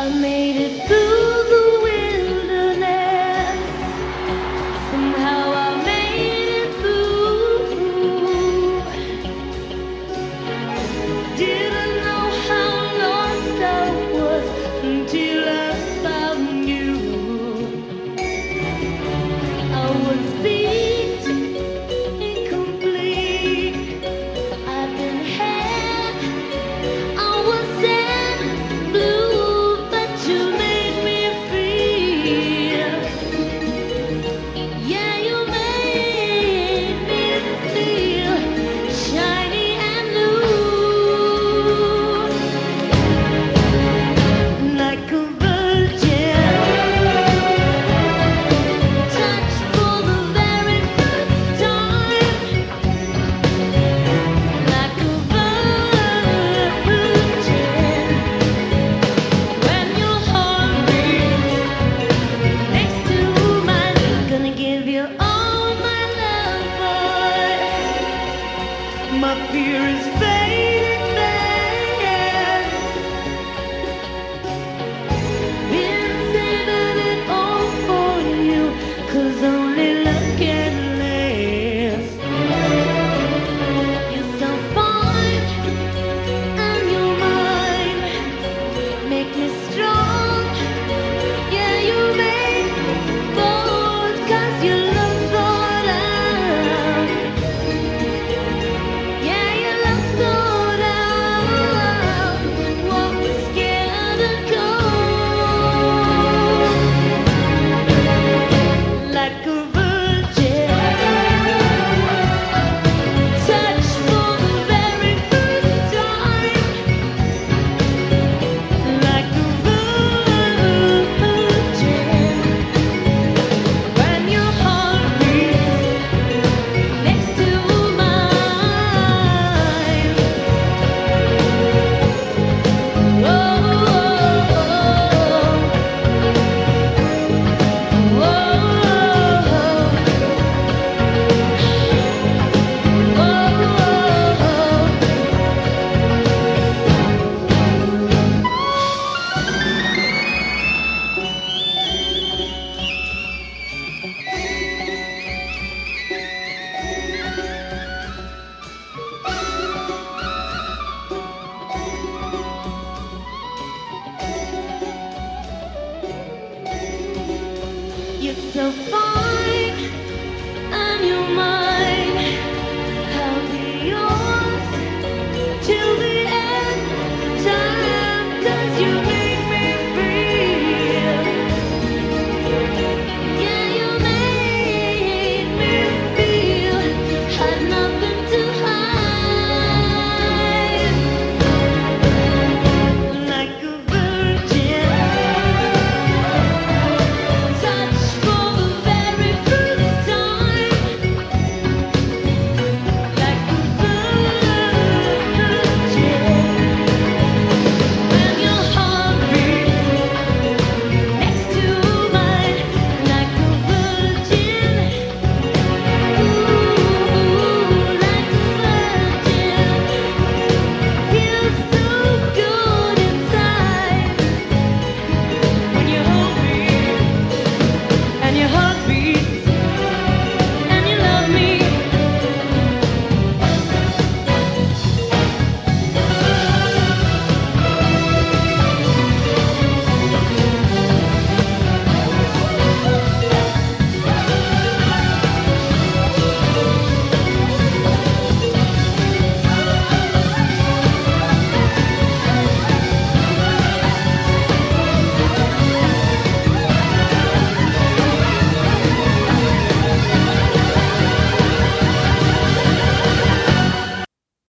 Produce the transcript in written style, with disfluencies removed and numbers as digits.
I made it through the wilderness. Somehow I made it through. Didn't know how lost I was until I found you. I was beat, incomplete. I've been had, I was sad, blue, but you made me feel. Yeah, you made me feel shiny and new, like a virgin, touched for the very first time, like a virgin. When your heart beats next to mine, gonna give you all my love, boy. My fear is fading.